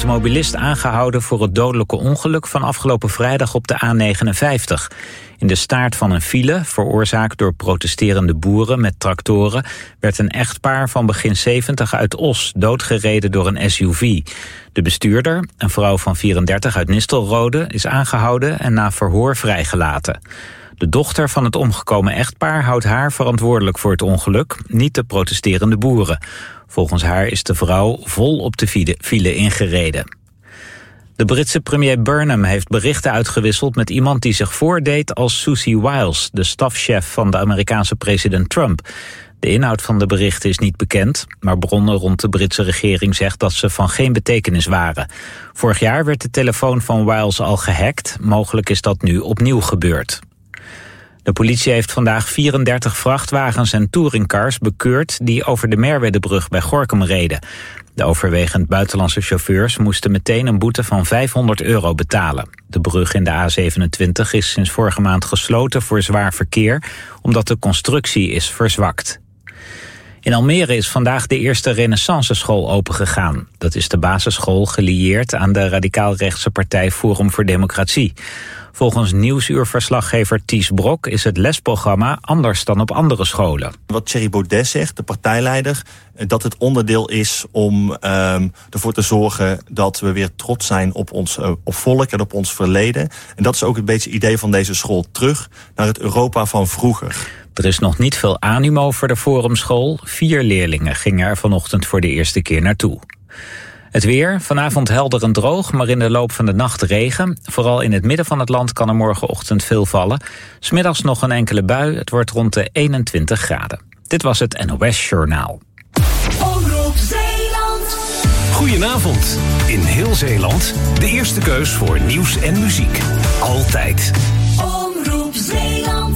automobilist aangehouden voor het dodelijke ongeluk van afgelopen vrijdag op de A59. In de staart van een file, veroorzaakt door protesterende boeren met tractoren, werd een echtpaar van begin 70 uit Os doodgereden door een SUV. De bestuurder, een vrouw van 34 uit Nistelrode, is aangehouden en na verhoor vrijgelaten. De dochter van het omgekomen echtpaar houdt haar verantwoordelijk voor het ongeluk, niet de protesterende boeren. Volgens haar is de vrouw vol op de file ingereden. De Britse premier Burnham heeft berichten uitgewisseld met iemand die zich voordeed als Susie Wiles, de stafchef van de Amerikaanse president Trump. De inhoud van de berichten is niet bekend, maar bronnen rond de Britse regering zegt dat ze van geen betekenis waren. Vorig jaar werd de telefoon van Wiles al gehackt, mogelijk is dat nu opnieuw gebeurd. De politie heeft vandaag 34 vrachtwagens en touringcars bekeurd die over de Merwedebrug bij Gorinchem reden. De overwegend buitenlandse chauffeurs moesten meteen een boete van €500 betalen. De brug in de A27 is sinds vorige maand gesloten voor zwaar verkeer, omdat de constructie is verzwakt. In Almere is vandaag de eerste Renaissance-school opengegaan. Dat is de basisschool gelieerd aan de radicaal-rechtse partij Forum voor Democratie. Volgens Nieuwsuur-verslaggever Ties Brok is het lesprogramma anders dan op andere scholen. Wat Thierry Baudet zegt, de partijleider, dat het onderdeel is om ervoor te zorgen dat we weer trots zijn op ons op volk en op ons verleden. En dat is ook een beetje het idee van deze school, terug naar het Europa van vroeger. Er is nog niet veel animo voor de Forumschool. 4 leerlingen gingen er vanochtend voor de eerste keer naartoe. Het weer, vanavond helder en droog, maar in de loop van de nacht regen. Vooral in het midden van het land kan er morgenochtend veel vallen. 's Middags nog een enkele bui, het wordt rond de 21 graden. Dit was het NOS Journaal. Omroep Zeeland. Goedenavond. In heel Zeeland, de eerste keus voor nieuws en muziek. Altijd. Omroep Zeeland.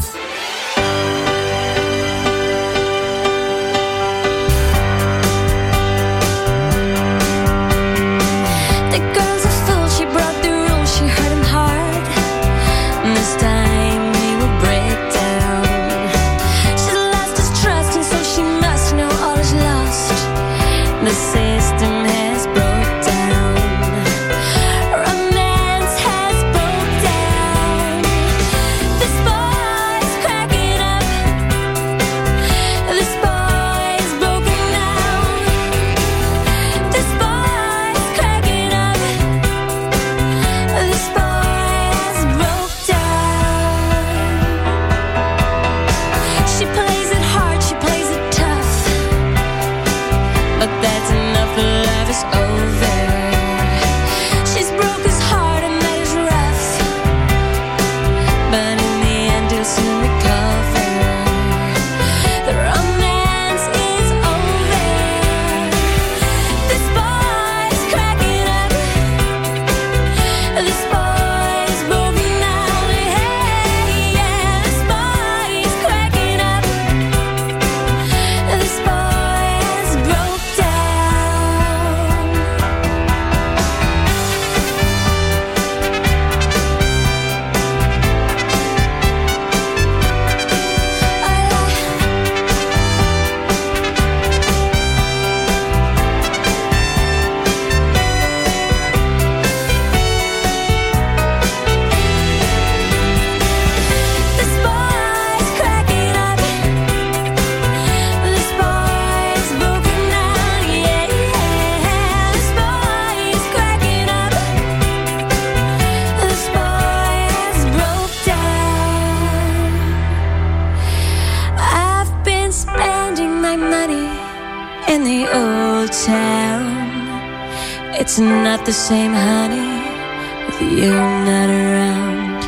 It's not the same, honey, with you not around.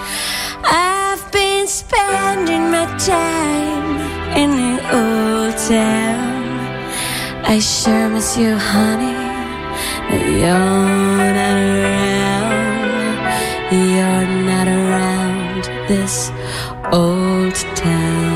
I've been spending my time in the old town. I sure miss you, honey, but you're not around. You're not around this old town.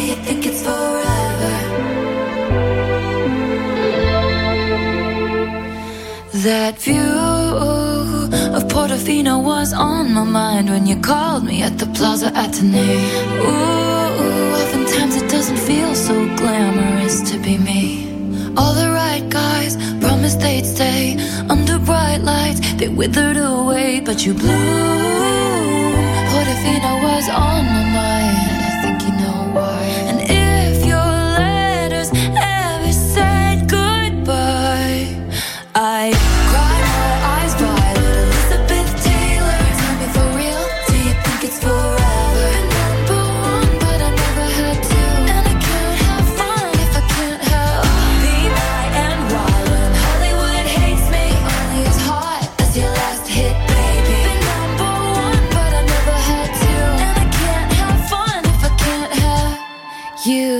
you think it's forever? That view of Portofino was on my mind when you called me at the Plaza Athénée. Ooh, oftentimes it doesn't feel so glamorous to be me. All the right guys promised they'd stay under bright lights. They withered away, but you blew. Portofino was on my mind. I think you know why. And if your letters ever said goodbye, I cried my eyes violet. Elizabeth Taylor, tell me for real, do you think it's forever? Number one, but I never had to. And I can't have fun if I can't have me, my, and why. When Hollywood hates me, only as hot as your last hit, baby. Been number one, but I never had to. And I can't have fun if I can't have you.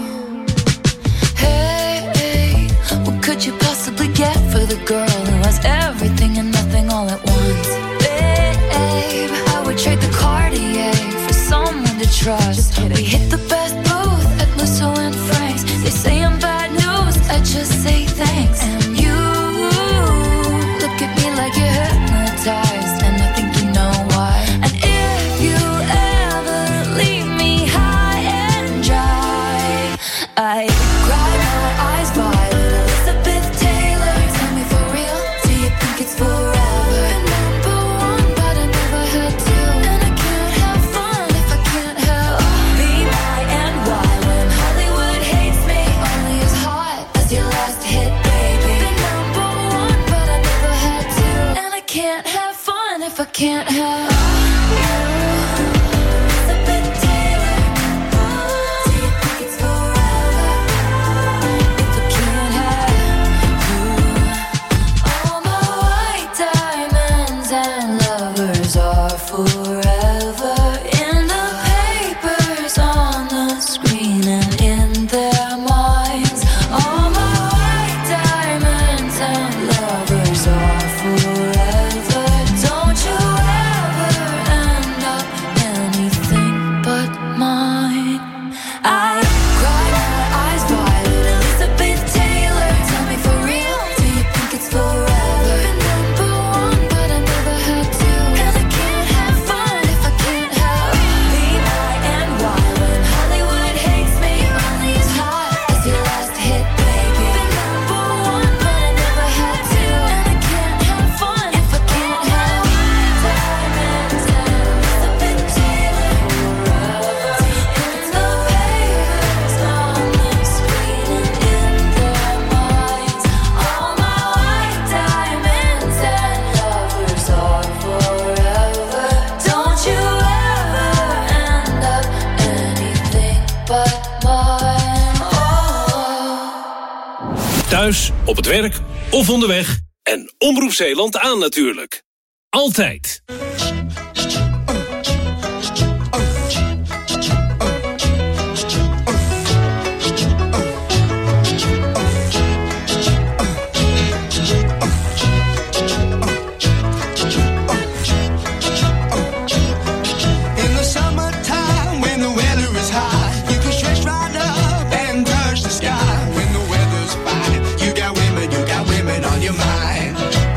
Hey, what could you possibly get for the girl who has everything and nothing all at once? Babe, I would trade the Cartier for someone to trust. We hit the best booth at Musso and Frank's. They say I'm bad news, I just say thanks. And you look at me like you're hypnotized, and I think you know why. And if you ever leave me high and dry, I cry my eyes violet. Elizabeth Taylor, tell me for real, do you think it's forever? Number one, but I never had to. And I can't have fun if I can't have me, my, and why. When Hollywood hates me, only as hot as your last hit, baby. Been number one, but I never had to. And I can't have fun if I can't have you. Elizabeth Taylor, do you think it's forever? If I can't have you. All my white diamonds and lovers are forever in the papers, on the screen, and in their minds. All my white diamonds and lovers are forever. Don't you ever end up anything but mine. I cry my eyes violet. Elizabeth Taylor, tell me for real, do you think it's forever? Been number one, but I never had to. And I can't have fun if I can't have me, my, and why. When Hollywood hates me, only as hot as your last hit, baby. Been number one, but I never had to. And I can't have fun if I can't have diamonds and Elizabeth Taylor forever. In the papers, on the screen, and in their minds. All my white diamonds and lovers are forever. Don't you ever end up anything but mine. Oh. Thuis, op het werk of onderweg. En Omroep Zeeland aan natuurlijk. Altijd. In the summertime, when the weather is high, you can stretch right up and touch the sky. When the weather's fine, you got women on your mind.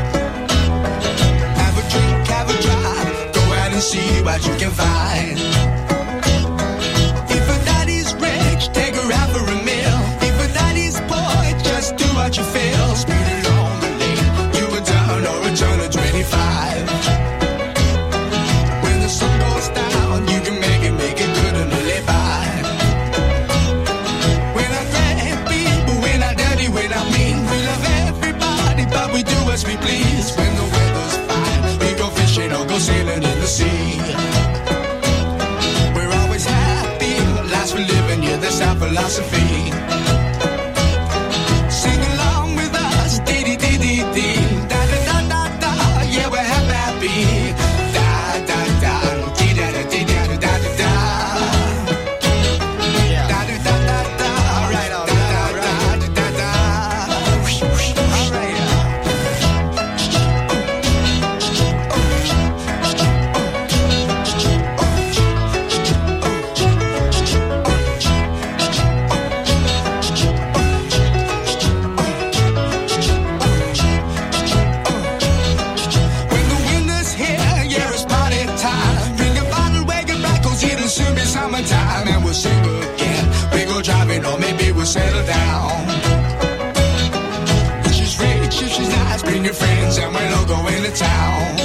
Have a drink, have a drive, go out and see what you can find. If a daddy's rich, take her out for a meal. If a daddy's poor, just do what you feel. Speed along the lane, you a turn or a turn of 25. When the sun goes down, you can make it good and live by. We're not great people, we're not dirty, we're not mean. We love everybody, but we do as we please. When the weather's fine, we go fishing or go sailing in the sea. We're always happy, lives we're living, yeah, that's our philosophy. Sing along with us, dee-dee-dee-dee-dee. Da-da-da-da-da, yeah, we're happy. Da-da-da, dee-da-da-dee-da-da-da-da. Da-da-da-da-da, right on, da-da-da-da-da. All right. summertime and we'll sing again. We go driving or maybe we'll settle down. If she's rich, if she's nice, bring your friends and we'll all go into town.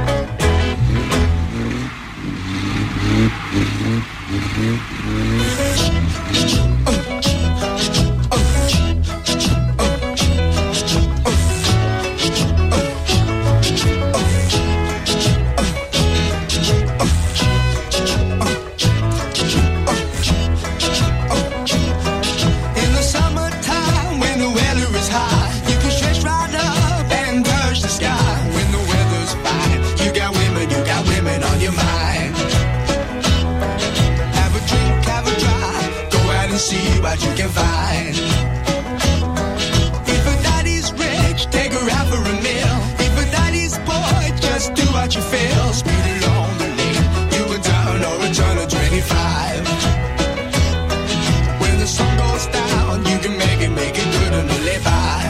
You can find. If a daddy's rich, take her out for a meal. If a daddy's poor, just do what you feel. Speed along the lane, you can turn or return to 25. When the sun goes down, you can make it good and live by.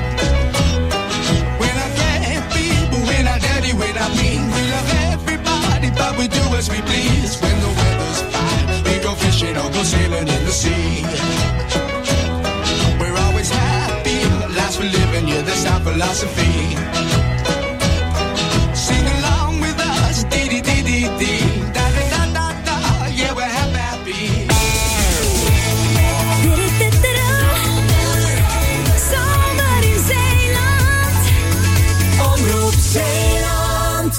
We're not great people, we're not dirty, we're not mean. We love everybody, but we do as we please. When the weather's fine, we go fishing or go sailing in the sea. We're always happy, lives we're living, yeah, that's our philosophy. Sing along with us, dee-dee-dee-dee-dee, da-da-da-da-da, yeah, we're happy. Zomer in Zeeland. Omroep Zeeland.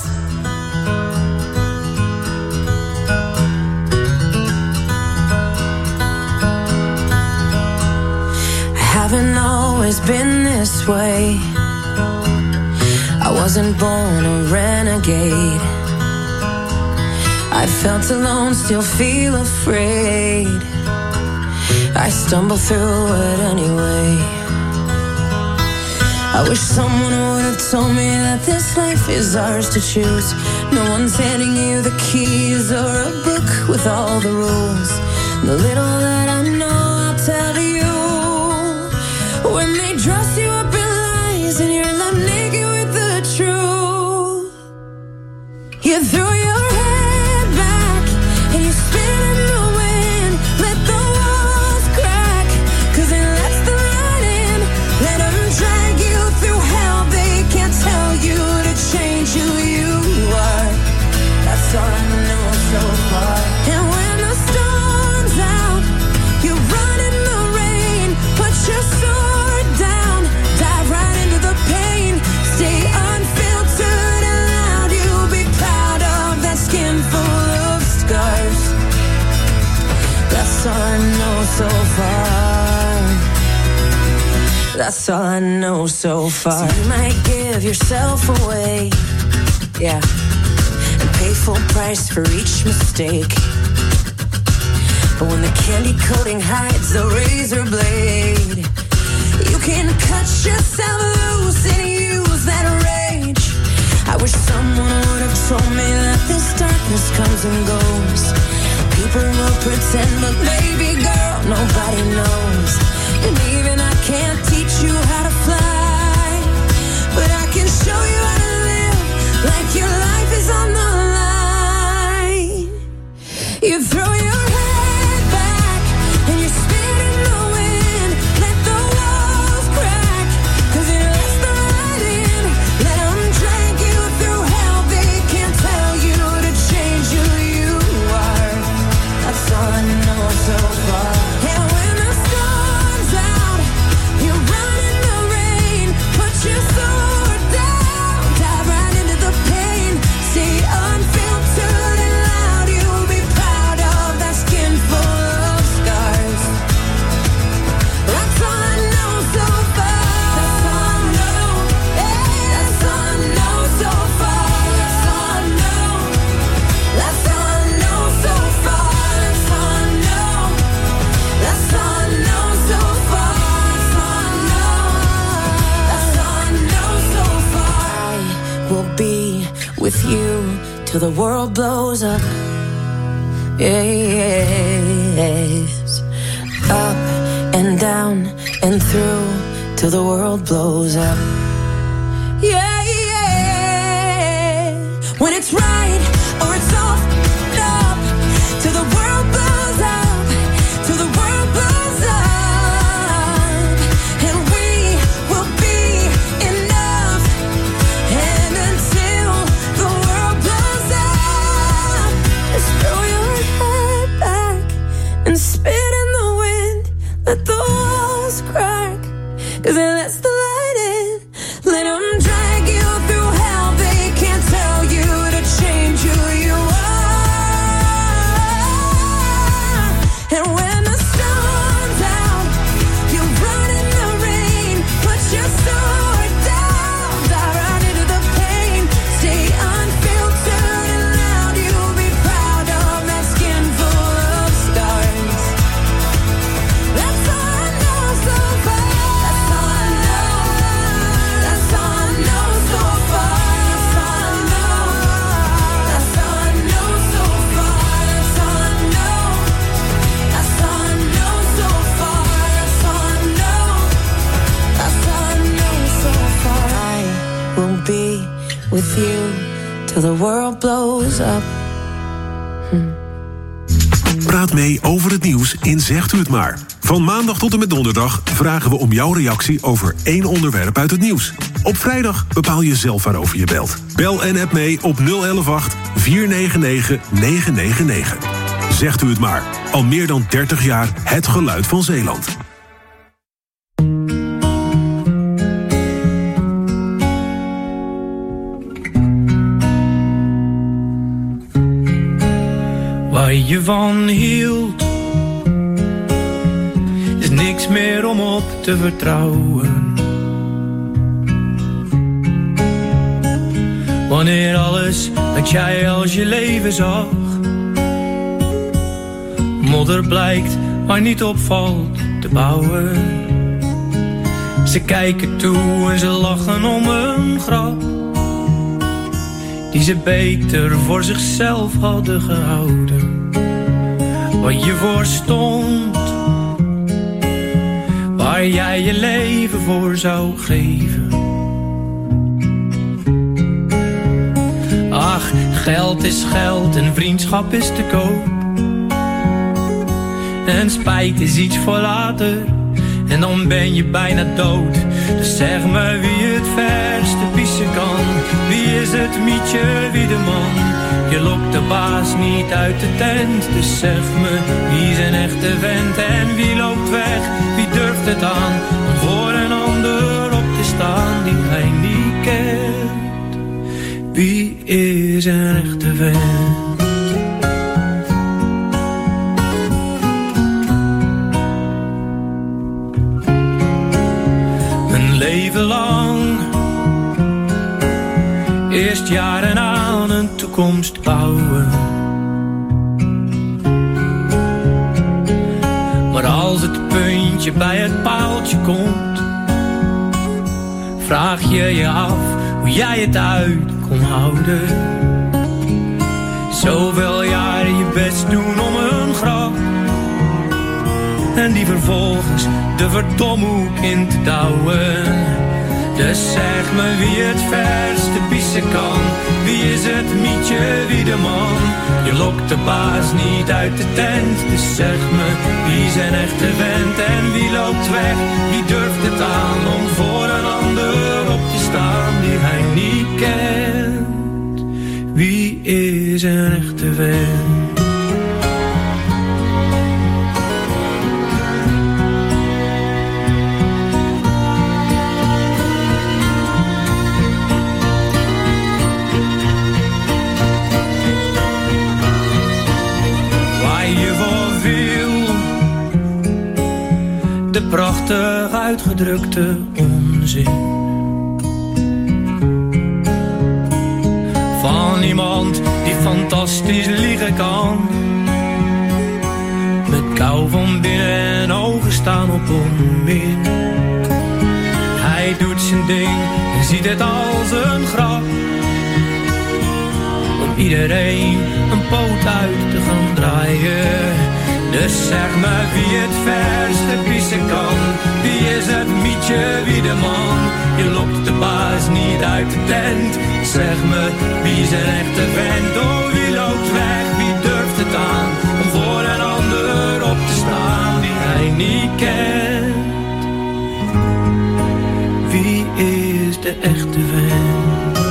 Haven't always been this way. I wasn't born a renegade. I felt alone, still feel afraid. I stumble through it anyway. I wish someone would have told me that this life is ours to choose. No one's handing you the keys or a book with all the rules. The little that I know I'll tell you. When they dress you up in lies and you're left naked with the truth, you throw your head back and you spin in the wind. Let the walls crack, 'cause it lets the light in. Let them drag you through hell. They can't tell you to change who you are. That's all I know so far. And when the storm's out, you run in the rain. Put your sword down, dive right into the pain. Stay unfiltered and loud. You'll be proud of that skin full of scars. That's all I know so far. That's all I know so far. So you might give yourself away, yeah, and pay full price for each mistake. But when the candy coating hides the razor blade, you can cut yourself loose and use that rage. I wish someone would have told me that this darkness comes and goes. People will pretend, but baby girl, nobody knows. And even I can't teach you how to fly, but I can show you how to live like your life is on the line. You throw your head back and you spin in the wind. Let the walls crack, 'cause it lets the light in. Let them drag you through hell. They can't tell you to change who you are. That's all I know so far. And when the storm's out, you run in the rain. Put your sword down, dive right into the pain. Stay unfiltered and loud. You'll be proud of that skin full of scars. That's all I know so far. That's all I know. Yeah, that's all I know so far. That's all I know. That's all I know so far. That's all I know. That's all I know so far. That's all I know. That's all I know so far. I will be with you till the world blows up. Yes. Up and down and through till the world blows up. Yeah, yeah. When it's right or it's all up till the world blows up. till the world blows up. Praat mee over het nieuws in Zegt U Het Maar. Van maandag tot en met donderdag vragen we om jouw reactie over 1 onderwerp uit het nieuws. Op vrijdag bepaal je zelf waarover je belt. Bel en app mee op 0118 499 999. Zegt U Het Maar. Al meer dan 30 jaar het geluid van Zeeland. Waar je van hield, is niks meer om op te vertrouwen. Wanneer alles dat jij als je leven zag, modder blijkt waar niet op valt te bouwen. Ze kijken toe en ze lachen om een grap die ze beter voor zichzelf hadden gehouden. Wat je voor stond, waar jij je leven voor zou geven. Ach, geld is geld en vriendschap is te koop. En spijt is iets voor later, en dan ben je bijna dood. Dus zeg me wie het verste pissen kan. Wie is het mietje, wie de man? Je lokt de baas niet uit de tent. Dus zeg me wie is een echte vent. En wie loopt weg, wie durft het aan om voor een ander op te staan die hij niet kent. Wie is een echte vent? Leven lang, eerst jaren aan een toekomst bouwen. Maar als het puntje bij het paaltje komt, vraag je je af hoe jij het uit kon houden. Zoveel jaren je best doen om een grap, en die vervolgens de verdomhoek in te douwen. Dus zeg me wie het verste pissen kan. Wie is het mietje, wie de man? Je lokt de baas niet uit de tent. Dus zeg me wie is een echte vent. En wie loopt weg, wie durft het aan om voor een ander op te staan die hij niet kent. Wie is een echte vent? De prachtig uitgedrukte onzin van iemand die fantastisch liegen kan, met kou van binnen en ogen staan op onmin. Hij doet zijn ding en ziet het als een grap, om iedereen een poot uit te gaan draaien. Dus zeg me wie het verste pissen kan. Wie is het mietje, wie de man? Je lokt de baas niet uit de tent. Zeg me wie is een echte vent? Oh, wie loopt weg, wie durft het aan om voor een ander op te staan die hij niet kent? Wie is de echte vent?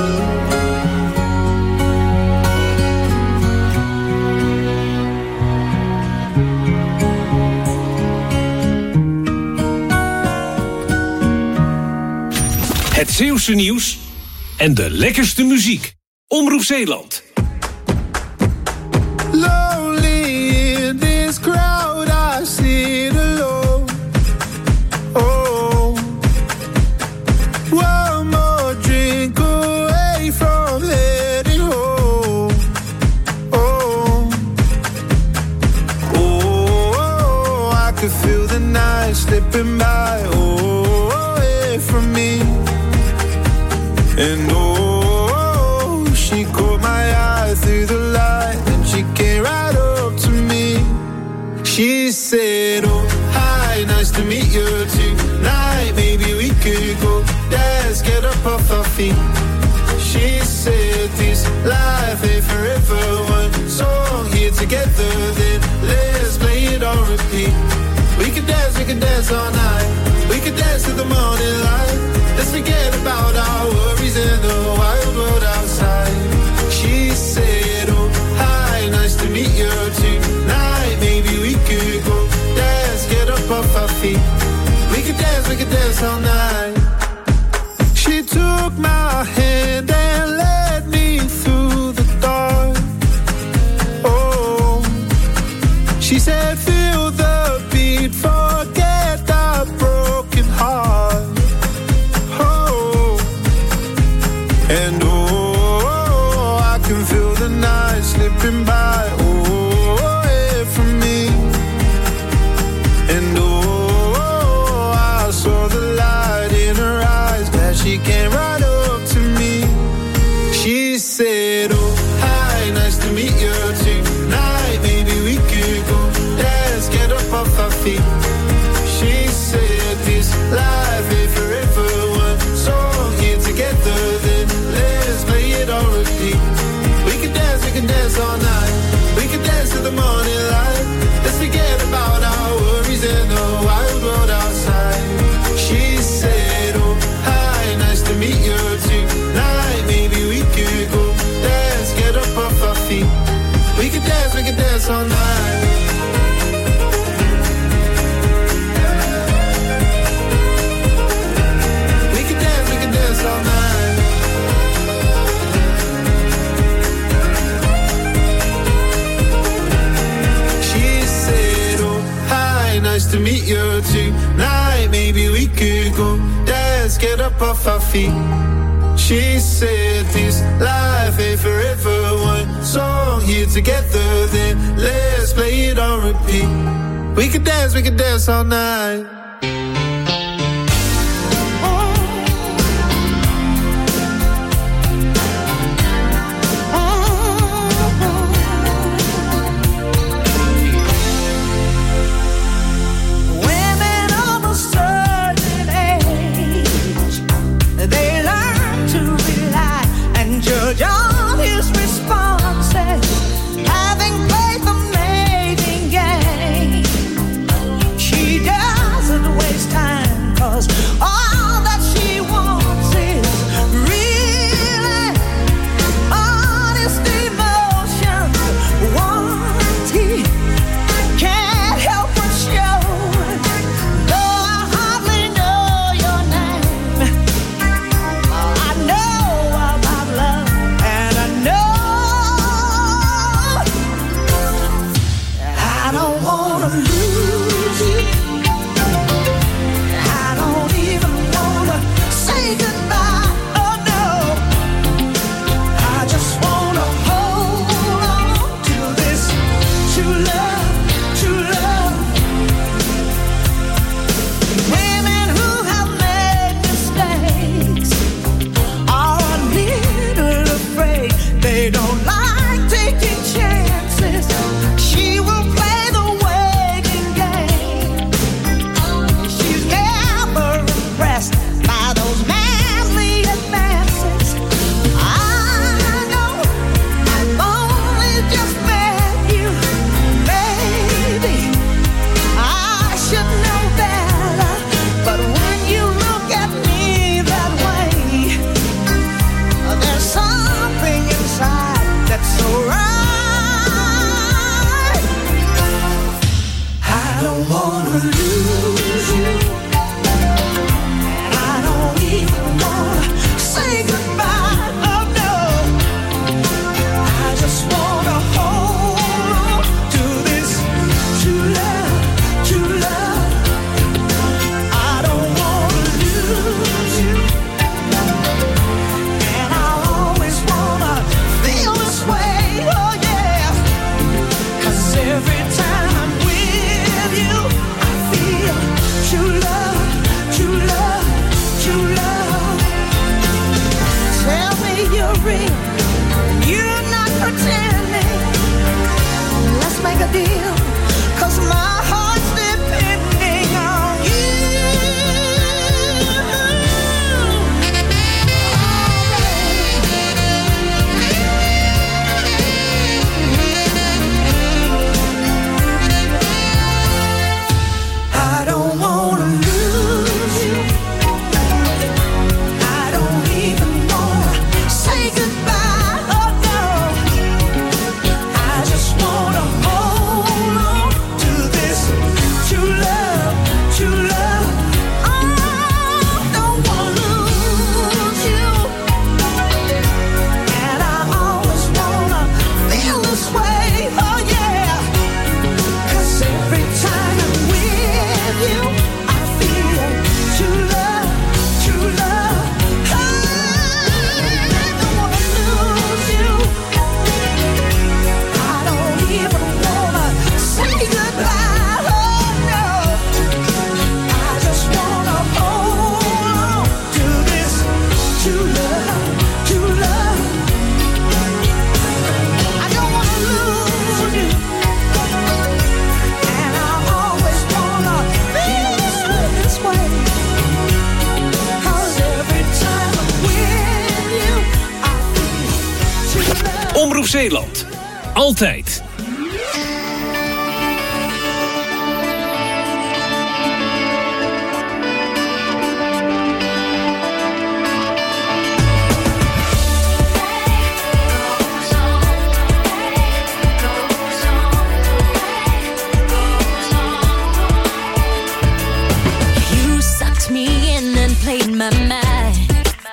Het Zeeuwse nieuws en de lekkerste muziek. Omroep Zeeland. Lonely in this crowd, I sit alone. Oh, one more drink away from heading home. Oh, oh, I could feel the night slipping by. Oh, away from me. And oh, she caught my eye through the light, and she came right up to me. She said, oh, hi, nice to meet you tonight. Maybe we could go, let's get up off our feet. She said, this life dance all night. We could dance to the morning light. Let's forget about our worries in the wild world outside. She said, oh, hi, nice to meet you tonight. Maybe we could go dance, get up off our feet. We could dance all night. She took my hand and led me through the dark. Oh, she said, feel the beat, forget the broken heart. Oh, and oh, I can feel the night slipping by. Oh, away from me. And oh, I saw the light in her eyes. Glad she came right up to me. She said, oh, hi, nice to meet you tonight. Maybe we could go dance, get up off our feet. She said, this life ain't forever. One song here together, then let's play it on repeat. We can dance all night. We can dance to the morning light. Let's forget about our worries in the wild world outside. She said, oh, hi, nice to meet you tonight. Maybe we could go dance, get up off our feet. We can dance all night. We can dance all night. She said, oh, hi, nice to meet you tonight. Maybe we could go dance, get up off our feet. She said, this life ain't forever. One song here together, then let's play it on repeat. We could dance all night. John, his responses, having played the mating game. She doesn't waste time, 'cause all that she wants is really honest emotion. What he can't help but show, though I hardly know your name. I know about love. I don't wanna lose you. I don't even wanna say goodbye. Oh no, I just wanna hold on to this true love, true love. Women who have made mistakes are a little afraid. They don't like taking chances. She will play the waiting game. She's never impressed by those manly advances. I know I've only just met you, baby. I should know better, but when you look at me that way, there's something inside that's so right. I don't wanna lose you, and I don't even wanna say goodbye. Oh no, I just wanna hold on to this true love, true love. I don't wanna lose you, and I always wanna feel this way. Oh yeah, 'cause every time I'm with you, I feel true love, true love, true love. Tell me you're real, you're not pretending. Let's make a deal, 'cause my heart's depending on you. I don't wanna Zeeland. Altijd. Played my mind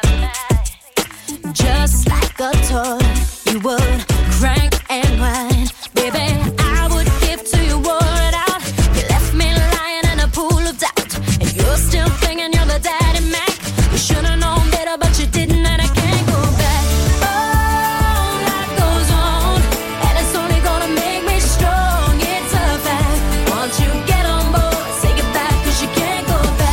just like a toy. You would crank and whine, baby. I would give till you wore it out. You left me lying in a pool of doubt, and you're still thinking you're the daddy Mac. You should've known better, but you didn't, and I can't go back. Oh, life goes on, and it's only gonna make me strong. It's a fact. Once you get on board, say goodbye, 'cause you can't go back.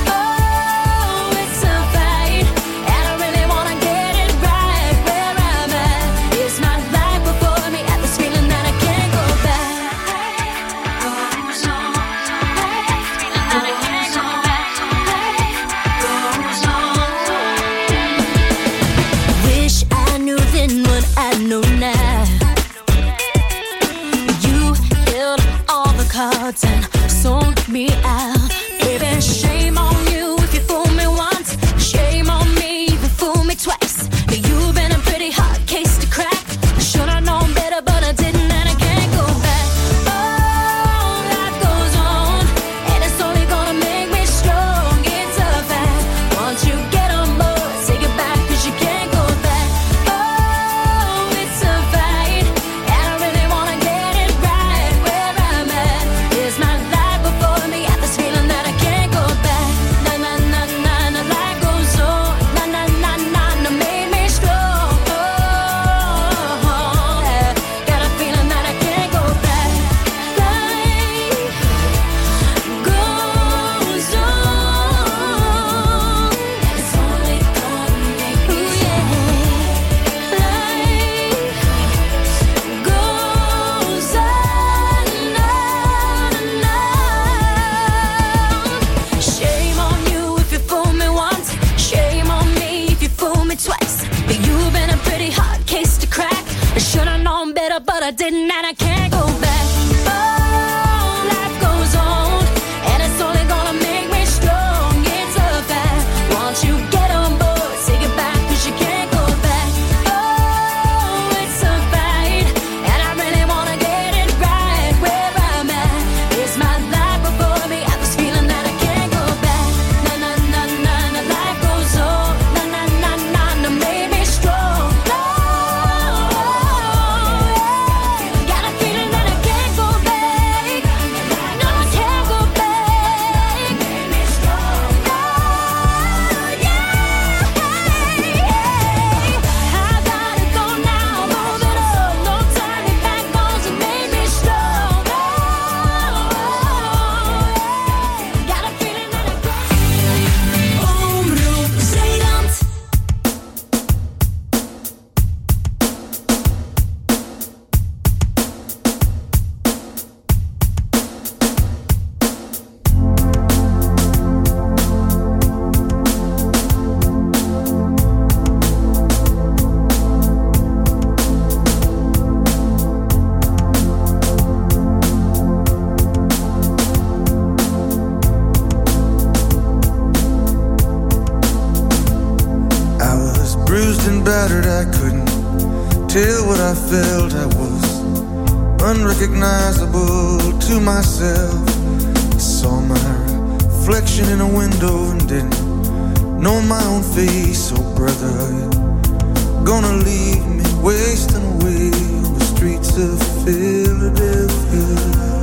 And sold me out, baby. Shame on you if you fool me once. Shame on me if you fool me twice. You've been a pretty hard case to crack. I should've known better, but I didn't, and I can't go back. Oh, life goes on, and it's only gonna make me strong. It's a fact. Once you get on board, say goodbye, 'cause you can't go back. Oh, it's a fight, and I really wanna get it right where I'm at. Is my life before me? At this feeling that I can't go back. Na na na na na, life goes on. Na na na na na, made me strong. Oh, yeah. Got a feeling that I can't go back. Life goes on, and it's only gonna make me strong. Life goes on. Shame on you if you fool me once. Shame on me if you fool me twice. But you've been a pretty hard case to crack. I should've known better, but I didn't, and I can't go back. Oh, life goes on, and it's only gonna make me strong. It's a fact. Once you get on board, say goodbye, 'cause you can't go back. Oh, it's a fight, and I really wanna get it right where I'm at. Is my life before me? I was feeling that I can't go back. Na na na na na, life goes on. Na na na na na, made me strong. Oh, yeah. Got a feeling that I can't go back. No, I can't go back. Made me strong. Oh, yeah. I gotta go now, move it up. No turning back, 'cause it made me strong. Oh, yeah. Got a feeling that I can't. Omroep Zeeland. I was bruised and battered, I couldn't tell what I felt. I was unrecognizable to myself. I saw my reflection in a window and didn't know my own face. Oh brother, are you gonna leave me wasting away on the streets of Philadelphia?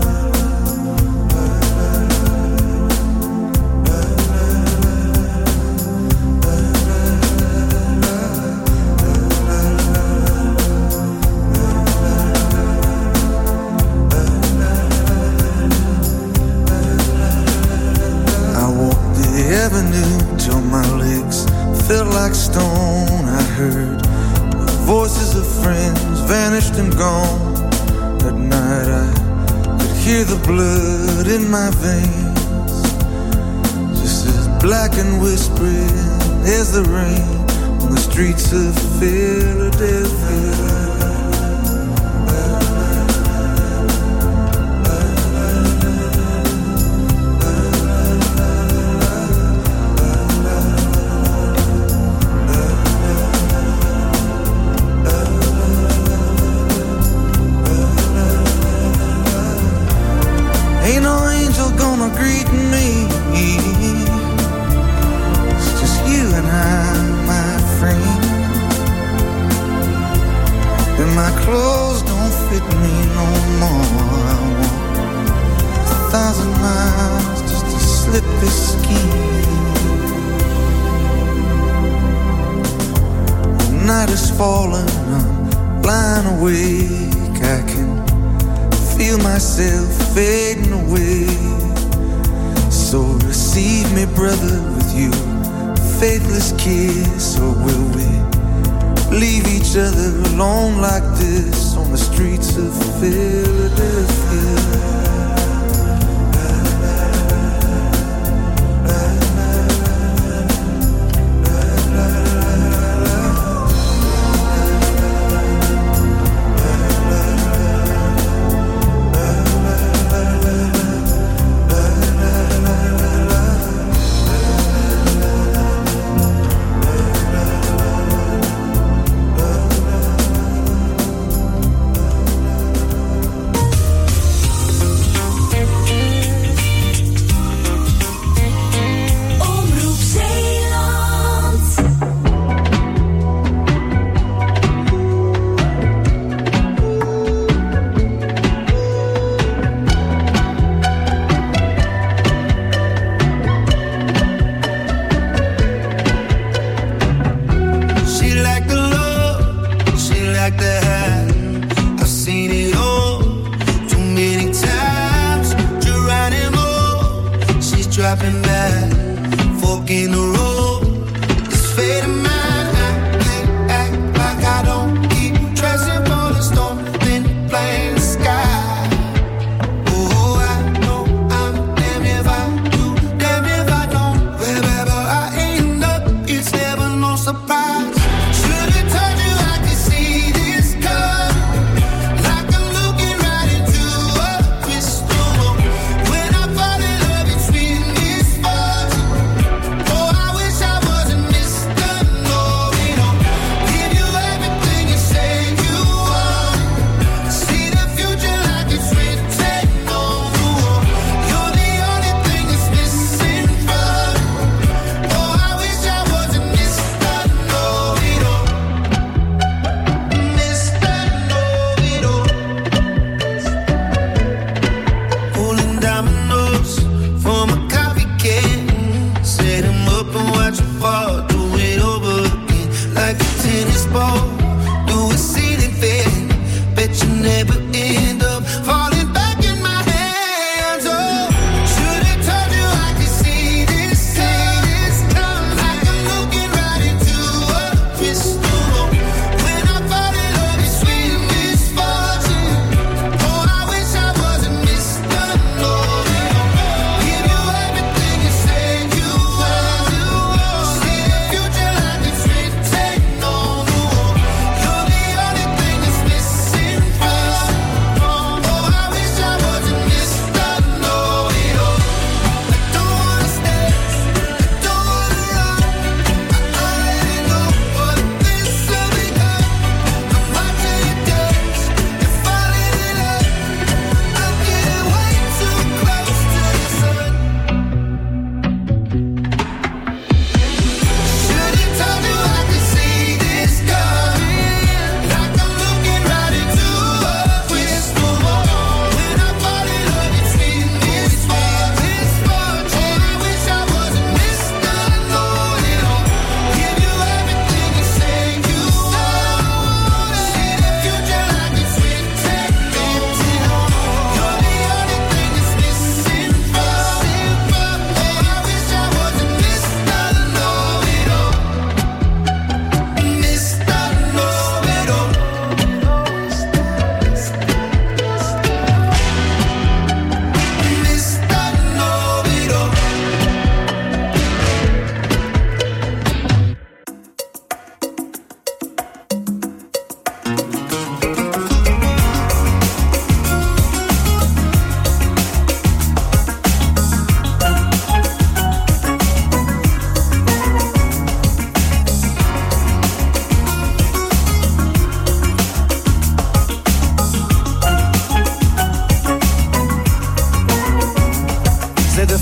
Till my legs felt like stone. I heard the voices of friends vanished and gone. At night I could hear the blood in my veins, just as black and whispering as the rain on the streets of Philadelphia. Ain't no angel gonna greet me. It's just you and I, my friend. And my clothes don't fit me no more. I want 1,000 miles just to slip this skin. The night is falling, I'm blind awake. I can feel myself fading away. So receive me, brother, with you faithless kiss. Or will we leave each other alone like this on the streets of Philadelphia?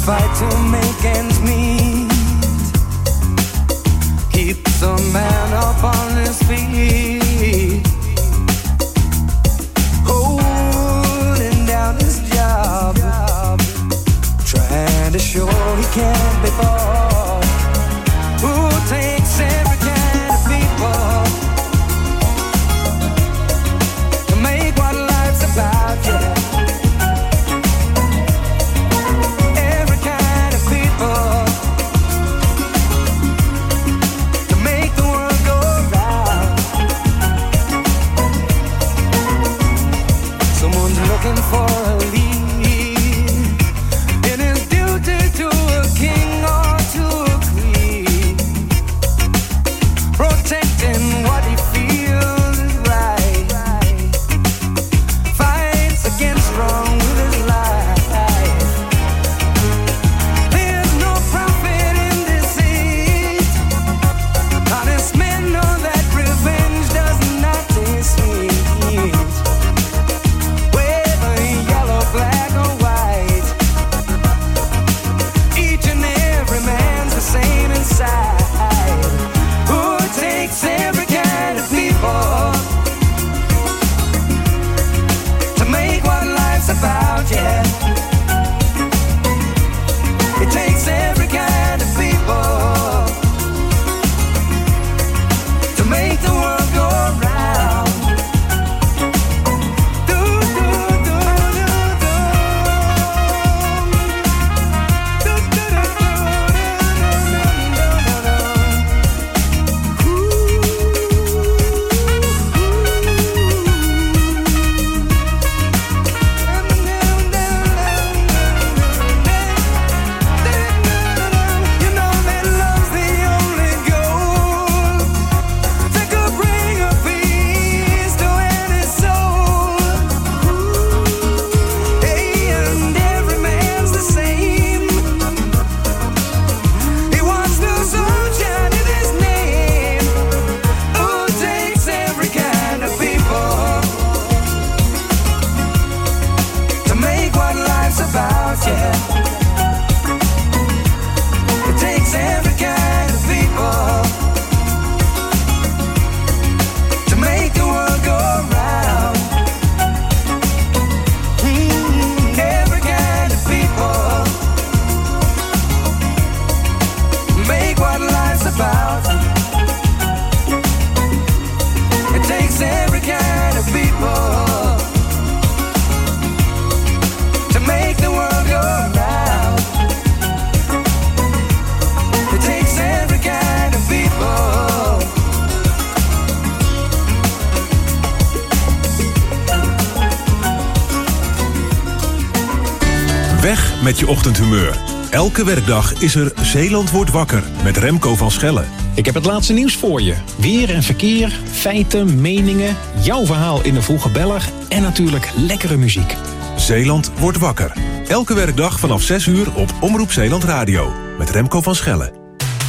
fight to make ends meet. Keeps a man up on his feet, holding down his job, trying to show he can't be bought. Who takes every kind of people to make what life's about, yeah. Every kind of people to make the world go round. Someone's looking for a lead in his duty to a king or to a queen, protecting what he feels is right, fights against wrong with his life. There's no profit in deceit. Honest men know that revenge does not taste sweet. Whether yellow, black or white, each and every man's the same inside. Who takes every kind of people to make what life's about, yeah. It takes every kind of people to make the world go round. Do, do, do, do, do. Do, do, do, do, you know that love's the only goal that could bring a peace to any soul. Hey, and every man's the same. He wants the sunshine in his name. Who takes every kind of people to make what life's about, yeah. It takes every kind of people to make the world go round. Every kind of people make what life's about. It takes every kind of people to make the world go round. It takes every kind of people. Weg met je ochtendhumeur. Elke werkdag is er Zeeland wordt wakker met Remco van Schellen. Ik heb het laatste nieuws voor je. Weer en verkeer, feiten, meningen, jouw verhaal in de vroege beller en natuurlijk lekkere muziek. Zeeland wordt wakker. Elke werkdag vanaf 6 uur op Omroep Zeeland Radio. Met Remco van Schellen.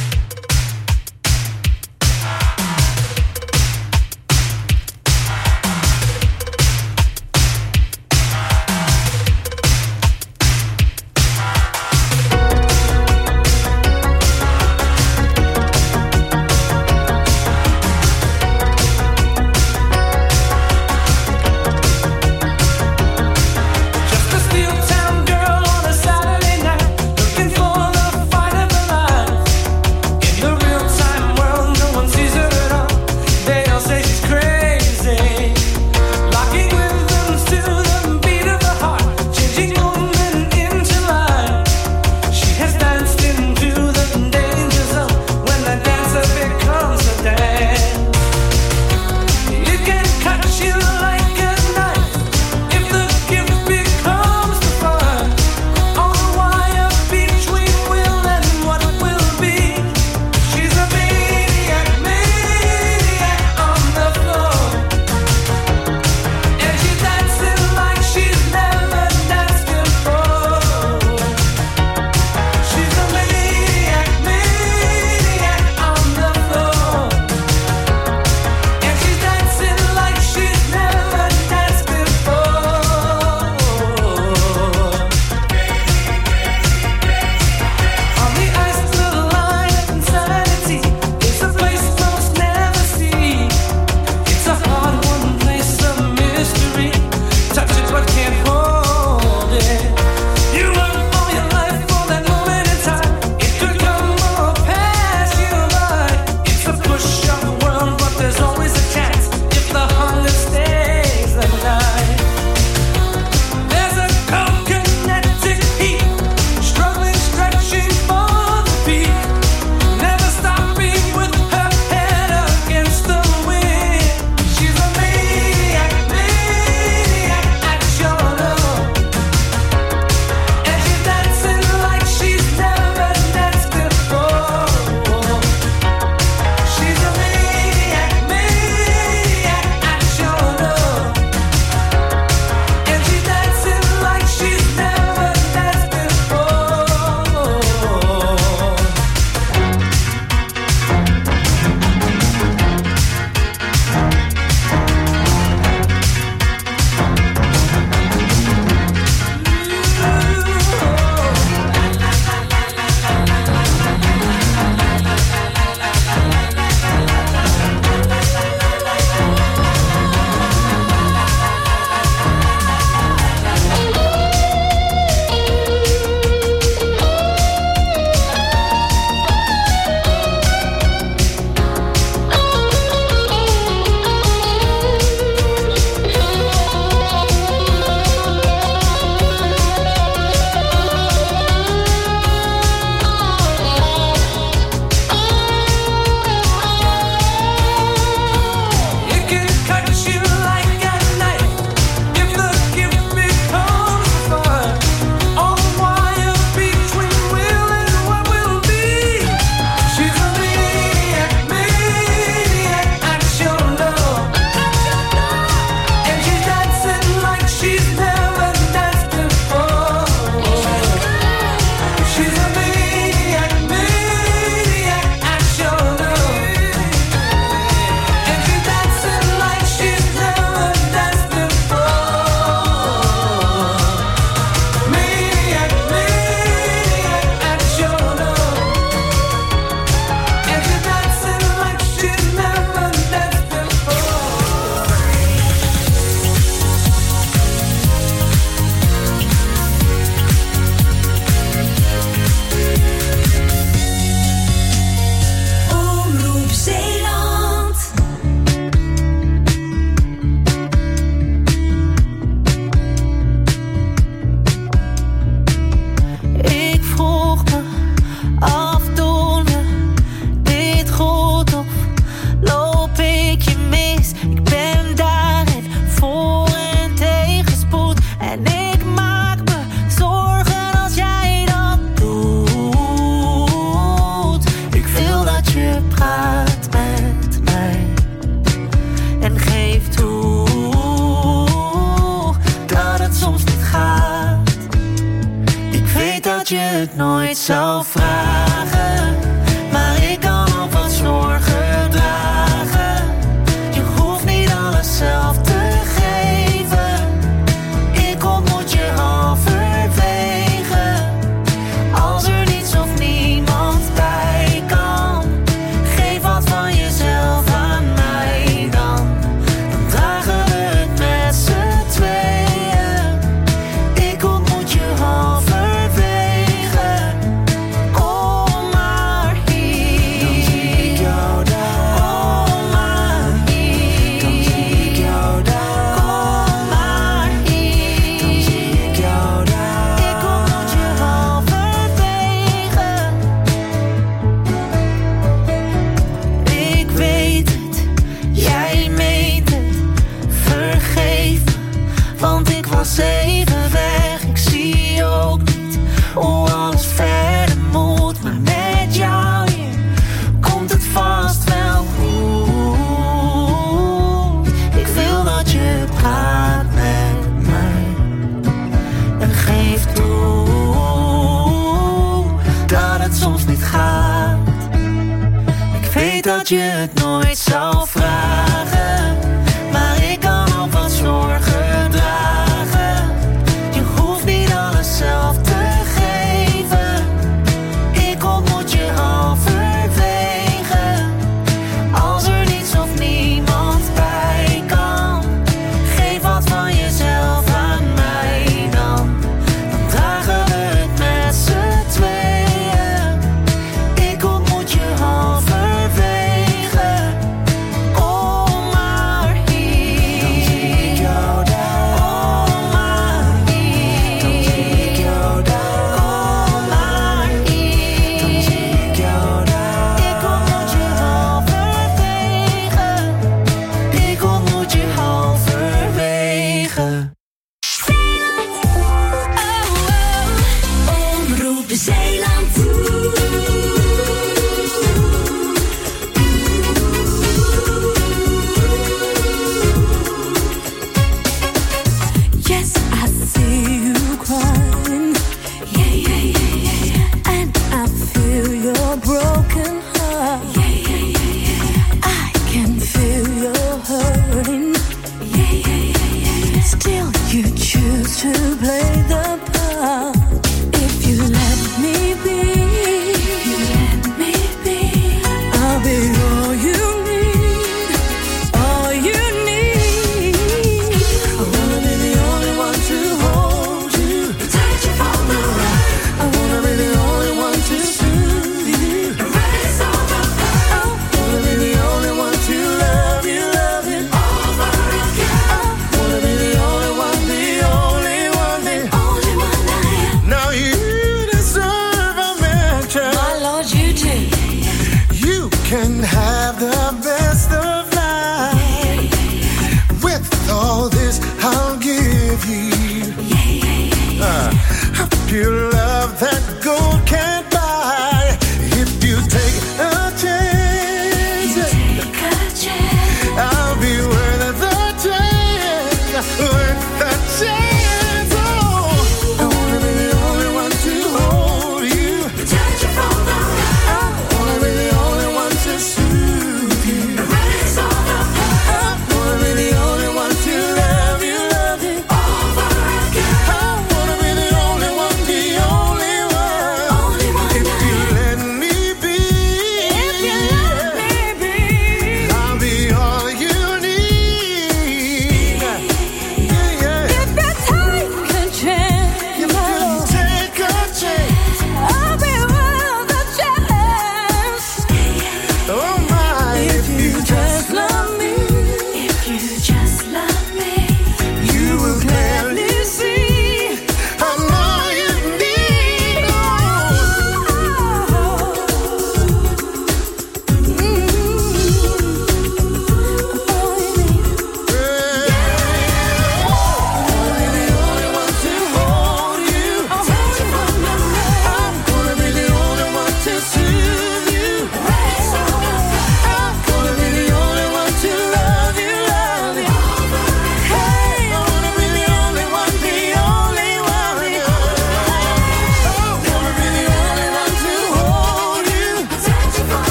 Just a steel town girl on a Saturday night, looking for the fight of her life. dat je het nooit zou vragen, maar ik kan ook wat zorgen dragen. Je hoeft niet alles zelf te geven. Ik ontmoet je halverwege. Als er niets of niemand bij kan, geef wat van jezelf aan mij dan. Dan dragen we het met z'n tweeën. Ik ontmoet je halverwege. Kom maar hier. Dan zie ik jou daar. Kom maar hier. Dan zie ik jou daar. Kom maar hier. Dan zie ik jou daar. Ik ontmoet je halverwege. Ik weet het, jij meent het. Vergeef me, want ik was even weg. Ik zie ook niet hoe alles verder moet. Maar met jou hier komt het vast wel goed. Ik wil dat je praat met mij en geef toe dat het soms niet gaat. Ik weet dat je het nooit zou vragen,